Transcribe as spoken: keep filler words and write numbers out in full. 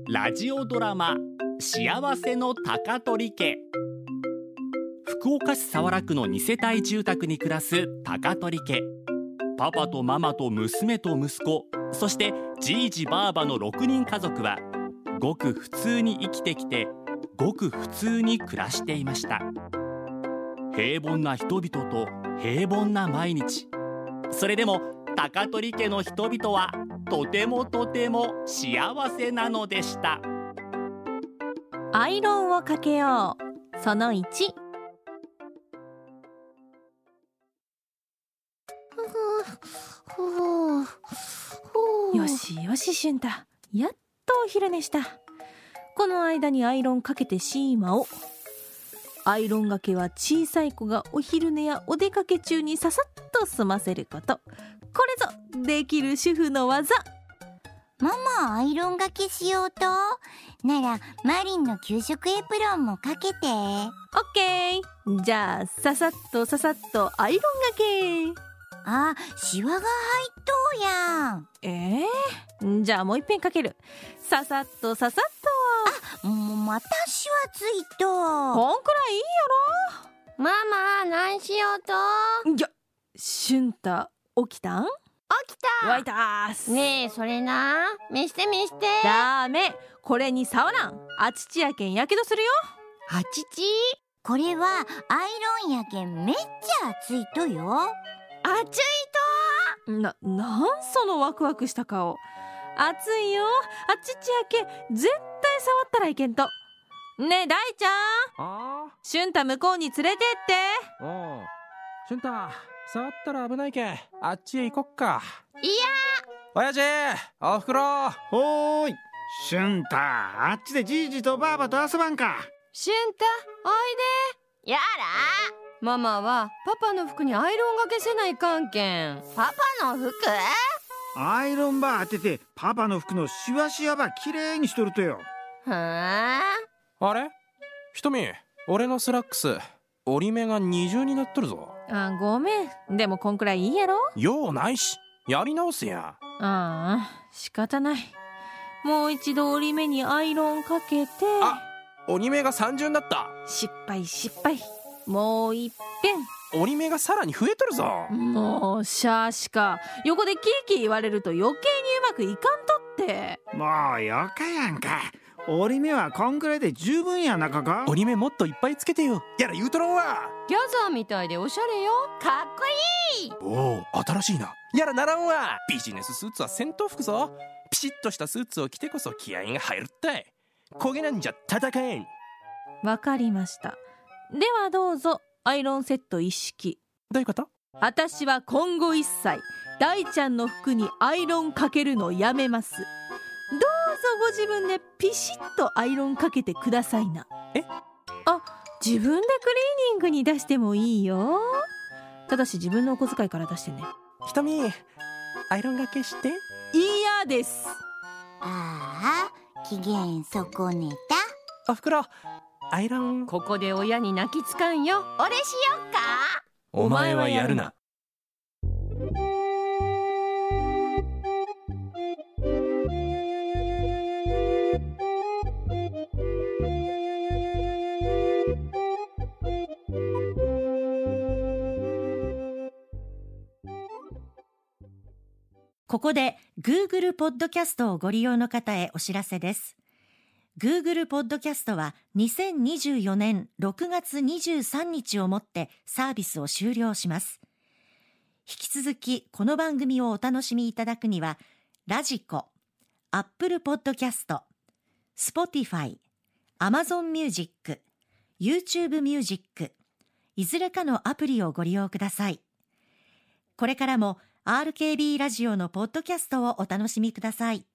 ラジオドラマ幸せの高取家。福岡市早良区のに世帯住宅に暮らす高取家。パパとママと娘と息子、そしてじいじばあばのろくにん家族はごく普通に生きてきて、ごく普通に暮らしていました。平凡な人々と平凡な毎日。それでも高取家の人々はとてもとても幸せなのでした。 アイロンをかけよう。そのいち。よしよし俊太、やっとお昼寝した。この間にアイロンかけてシーマを。アイロンがけは小さい子がお昼寝やお出かけ中にささっと済ませること。これぞできる主婦の技。 ママ、アイロンがけしようと。ならマリンの給食エプロンもかけて。 オッケー。じゃあささっとささっとアイロンがけ。 あ、シワが入っとうやん。 えー、じゃあもう一遍かける。ささっとささっと。あ、もうまたシワついと。 こんくらいいいやろ。ママ、何しようと。 いや、俊太起きたん？ 起きた。 わいたーす。 ねえ、それな、見して見して。 ダメ、これに触らん。あちちやけんやけどするよ。 あちち？ これはアイロンやけんめっちゃ熱いとよ。 熱いと。 な、なんそのワクワクした顔。熱いよ。あちちやけん絶対触ったらいけんと。ねえ大ちゃん、 あー、 俊太向こうに連れてって。 おう、俊太触ったら危ないけんあっちへ行こっか。 いや、 親父、おふくろ。 ほーい、俊太、あっちでじいじとばあばと遊ばんか。 俊太、おいで。やら、ママはパパの服にアイロンがけせないかんけん。パパの服？ アイロンば当ててパパの服のシワシワばきれいにしとるとよ。 はあ、あれ、ひとみ、俺のスラックス折り目が二重になっとるぞ。 あ、ごめん。でもこんくらいいいやろ。 用ないし、やり直すや。 ああ、仕方ない。もう一度折り目にアイロンかけて。 あ、折り目が三重になった。 失敗失敗。もう一遍。 折り目がさらに増えとるぞ。 もうシャーシか。横でキーキー言われると余計にうまくいかんとって。 もうよかやんか。折り目はこんくらいで十分やなかか。 折り目もっといっぱいつけてよ。やら言うとろんわ。 ギャザーみたいでおしゃれよ。かっこいい。 おお、新しいな。やらならんわ。ビジネススーツは戦闘服ぞ。ピシッとしたスーツを着てこそ気合が入るったい。焦げなんじゃ戦えん。 わかりました。ではどうぞアイロンセット一式。 どういうこと？ 私は今後一切大ちゃんの服にアイロンかけるのやめます。どうぞご自分でピシッとアイロンかけてくださいな。 え？ あ、自分でクリーニングに出してもいいよ。ただし自分のお小遣いから出してね。 ひとみ、アイロンがけして。 嫌です。 ああ、機嫌損ねた。 おふくろ、アイロン。 ここで親に泣きつかんよ。俺しよっか。 お前はやるな。 ここで Google ポッドキャストをご利用の方へお知らせです。Google ポッドキャストはにせんにじゅうよねんろくがつにじゅうさんにちをもってサービスを終了します。引き続きこの番組をお楽しみいただくには、ラジコ、Apple ポッドキャスト、Spotify、Amazon Music、YouTube Music、いずれかのアプリをご利用ください。これからもアールケービー ラジオのポッドキャストをお楽しみください。